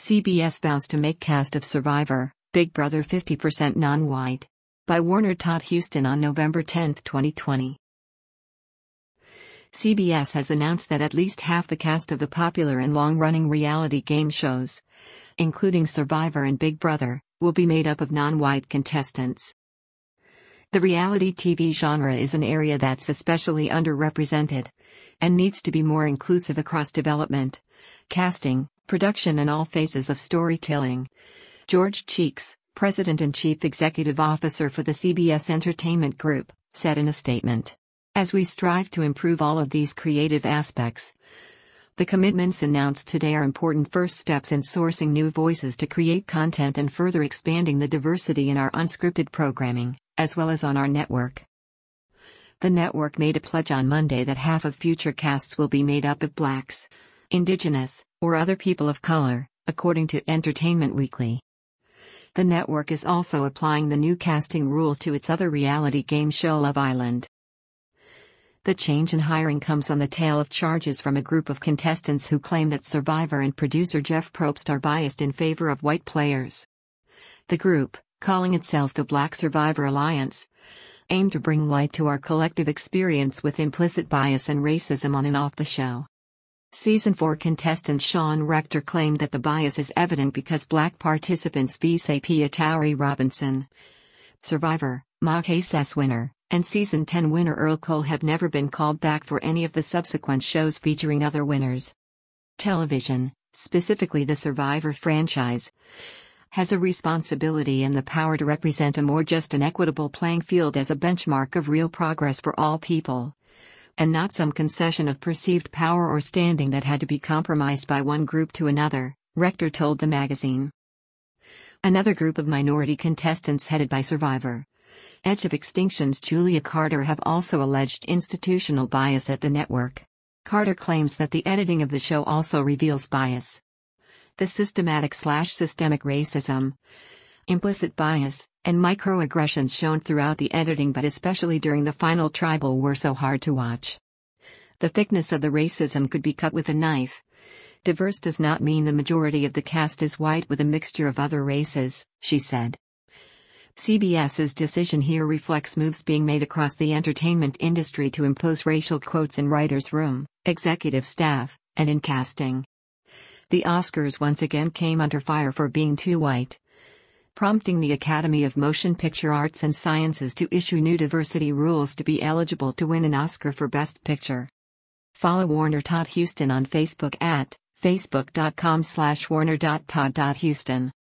CBS vows to make cast of Survivor, Big Brother 50% non-white. By Warner Todd Huston on November 10, 2020. CBS has announced that at least half the cast of the popular and long-running reality game shows, including Survivor and Big Brother, will be made up of non-white contestants. The reality TV genre is an area that's especially underrepresented and needs to be more inclusive across development, casting, production and all phases of storytelling. George Cheeks, President and Chief Executive Officer for the CBS Entertainment Group, said in a statement. As we strive to improve all of these creative aspects, the commitments announced today are important first steps in sourcing new voices to create content and further expanding the diversity in our unscripted programming, as well as on our network. The network made a pledge on Monday that half of future casts will be made up of blacks, indigenous, or other people of color, according to Entertainment Weekly. The network is also applying the new casting rule to its other reality game show Love Island. The change in hiring comes on the tail of charges from a group of contestants who claim that Survivor and producer Jeff Probst are biased in favor of white players. The group, calling itself the Black Survivor Alliance, aimed to bring light to our collective experience with implicit bias and racism on and off the show. Season 4 contestant Sean Rector claimed that the bias is evident because black participants vs. Piatauri Robinson, Survivor, Mahesas winner, and Season 10 winner Earl Cole have never been called back for any of the subsequent shows featuring other winners. Television, specifically the Survivor franchise, has a responsibility and the power to represent a more just and equitable playing field as a benchmark of real progress for all people, and not some concession of perceived power or standing that had to be compromised by one group to another, Rector told the magazine. Another group of minority contestants headed by Survivor, Edge of Extinction's Julia Carter, have also alleged institutional bias at the network. Carter claims that the editing of the show also reveals bias. The systematic/systemic racism, implicit bias, and microaggressions shown throughout the editing but especially during the final tribal were so hard to watch. The thickness of the racism could be cut with a knife. Diverse does not mean the majority of the cast is white with a mixture of other races, she said. CBS's decision here reflects moves being made across the entertainment industry to impose racial quotes in writers' room, executive staff, and in casting. The Oscars once again came under fire for being too white, prompting the Academy of Motion Picture Arts and Sciences to issue new diversity rules to be eligible to win an Oscar for Best Picture. Follow Warner Todd Huston on Facebook at facebook.com/warner.todd.huston.